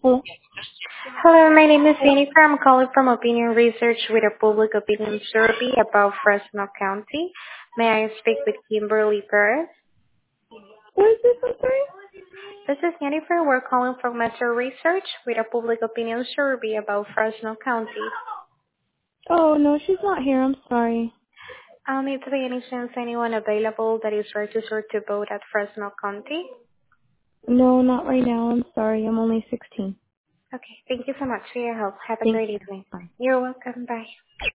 Hello? Hello, my name is Jennifer. I'm calling from Opinion Research with a public opinion survey about Fresno County. May I speak with Kimberly Perez? What is this, I'm sorry? This is Jennifer. We're calling from Metro Research with a public opinion survey about Fresno County. Oh, no, she's not here. I'm sorry. Is there any chance anyone available that is registered to vote at Fresno County? No, not right now. I'm sorry. I'm only 16. Okay, thank you so much for your help. Have a Thank great you. evening. Bye. You're welcome. Bye.